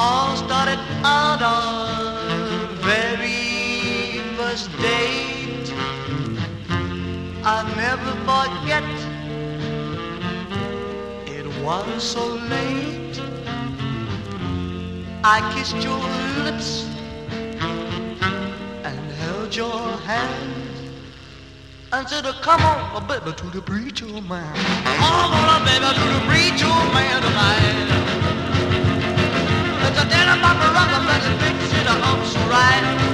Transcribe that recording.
all started out on very first date. I'll never forget, it was so late. I kissed your lips and held your hand and said, come on, baby, to the preacher man. Come on, baby, to the preacher man tonight. It's a dinner, Papa, rock, let's fix it up so right.